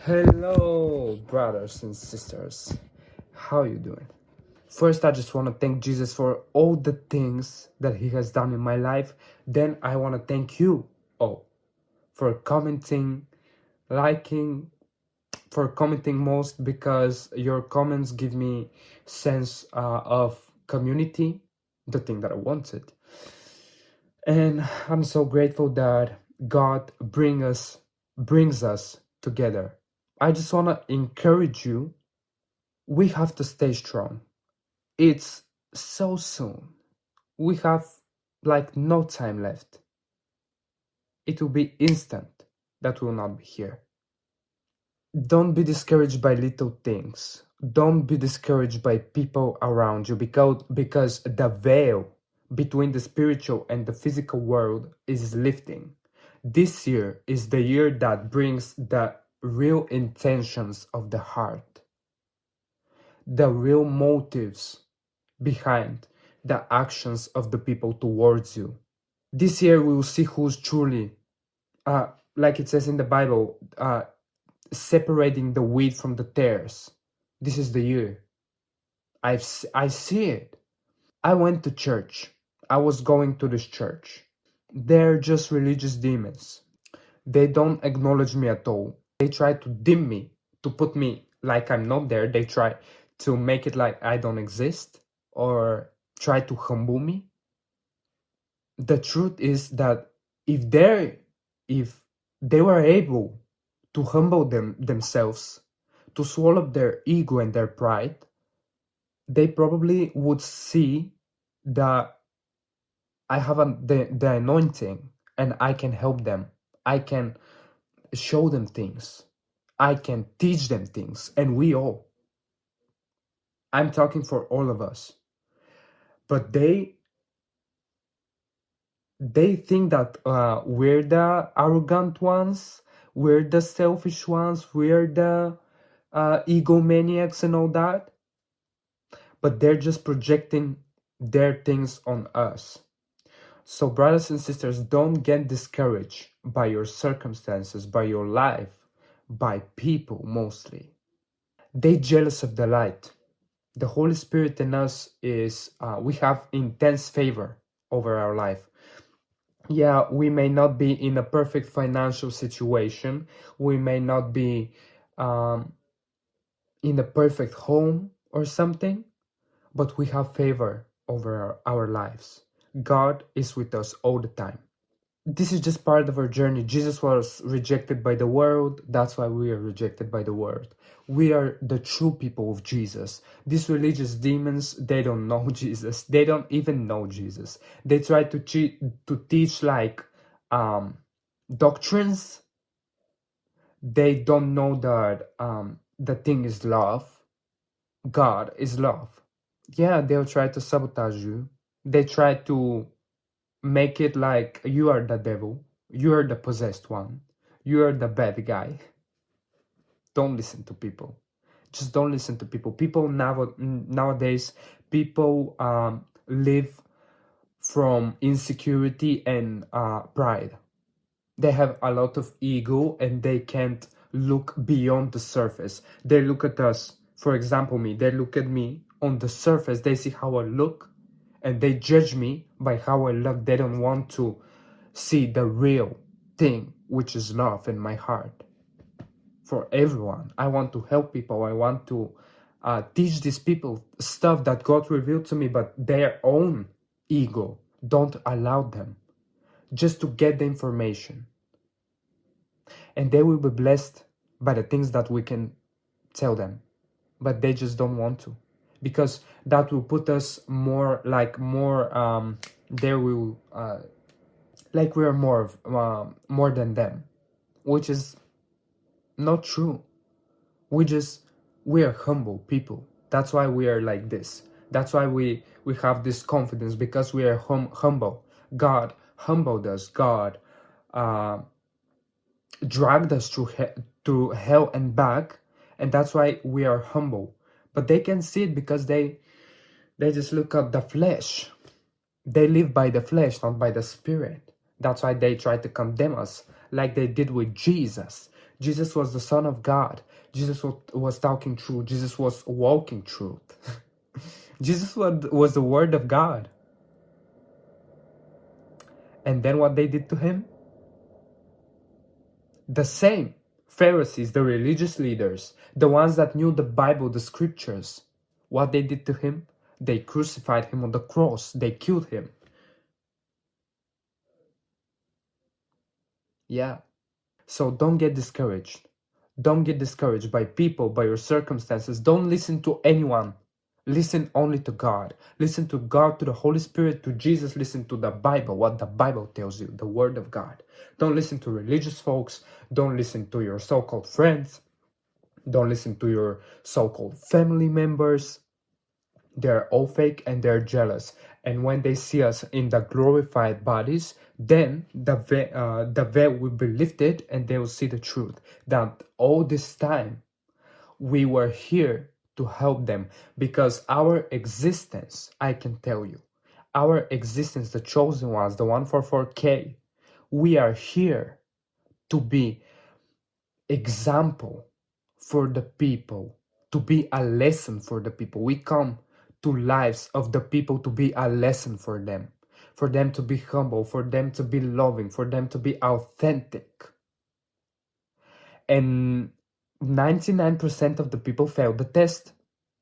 Hello, brothers and sisters. How you doing? First, I just want to thank Jesus for all the things that he has done in my life. Then I want to thank you all for commenting, liking, for commenting most because your comments give me sense of community, the thing that I wanted. And I'm so grateful that God brings us together. I just want to encourage you. We have to stay strong. It's so soon. We have like no time left. It will be instant that we will not be here. Don't be discouraged by little things. Don't be discouraged by people around you because the veil between the spiritual and the physical world is lifting. This year is the year that brings the real intentions of the heart, the real motives behind the actions of the people towards you. This year we will see who's truly, like it says in the Bible, separating the wheat from the tares. This is the year. I see it. I went to church. I was going to this church. They're just religious demons. They don't acknowledge me at all. They try to dim me, to put me like I'm not there. They try to make it like I don't exist or try to humble me. The truth is that if they were able to humble themselves, to swallow their ego and their pride, they probably would see that I have the anointing and I can help them. I can show them things. I can teach them things. And we all. I'm talking for all of us. But they think that we're the arrogant ones, we're the selfish ones, we're the egomaniacs and all that. But they're just projecting their things on us. So brothers and sisters, don't get discouraged by your circumstances, by your life, by people mostly. They jealous of the light. The Holy Spirit in us is, we have intense favor over our life. Yeah, we may not be in a perfect financial situation. We may not be in a perfect home or something, but we have favor over our lives. God is with us all the time. This is just part of our journey. Jesus was rejected by the world. That's why we are rejected by the world. We are the true people of Jesus. These religious demons, they don't know Jesus. They don't even know Jesus. They try to teach like doctrines. They don't know that the thing is love. God is love. Yeah, they'll try to sabotage you. They try to make it like you are the devil, you are the possessed one, you are the bad guy. Don't listen to people. Just don't listen to people. People nowadays, people live from insecurity and pride. They have a lot of ego and they can't look beyond the surface. They look at us, for example me, they look at me on the surface, they see how I look, and they judge me by how I look. They don't want to see the real thing, which is love in my heart. For everyone, I want to help people. I want to teach these people stuff that God revealed to me, but their own ego don't allow them just to get the information. And they will be blessed by the things that we can tell them, but they just don't want to. Because that will put us more they will like we're more than them, which is not true. We are humble people. That's why we are like this. That's why we have this confidence, because we are humble. God humbled us. God dragged us through hell and back, and that's why we are humble. But they can see it because they just look at the flesh. They live by the flesh, not by the spirit. That's why they try to condemn us like they did with Jesus. Jesus was the Son of God. Jesus was talking truth. Jesus was walking truth. Jesus was the Word of God. And then what they did to him? The same. Pharisees, the religious leaders, the ones that knew the Bible, the scriptures, what they did to him? They crucified him on the cross. They killed him. Yeah. So don't get discouraged. Don't get discouraged by people, by your circumstances. Don't listen to anyone. Listen only to God. Listen to God, to the Holy Spirit, to Jesus. Listen to the Bible, what the Bible tells you, the Word of God. Don't listen to religious folks. Don't listen to your so-called friends. Don't listen to your so-called family members. They're all fake and they're jealous. And when they see us in the glorified bodies, then the veil will be lifted and they will see the truth. That all this time we were here to help them, because our existence, I can tell you, our existence, the chosen ones, the 144K, we are here to be example for the people, to be a lesson for the people. We come to lives of the people to be a lesson for them to be humble, for them to be loving, for them to be authentic. And 99% of the people fail the test.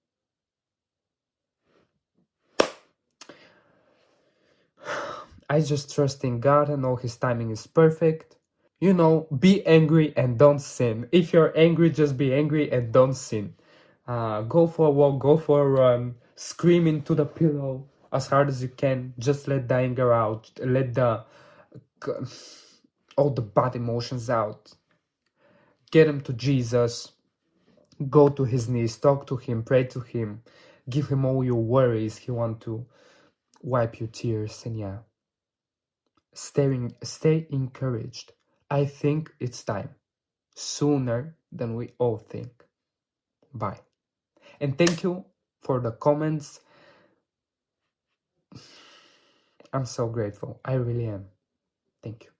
I just trust in God. I know His timing is perfect. You know, be angry and don't sin. If you're angry, just be angry and don't sin. Go for a walk, go for a run, scream into the pillow as hard as you can. Just let the anger out, let all the bad emotions out. Get them to Jesus. Go to His knees, talk to Him, pray to Him, give Him all your worries. He wants to wipe your tears. And yeah, stay encouraged. I think it's time, sooner than we all think. Bye. And thank you for the comments. I'm so grateful. I really am. Thank you.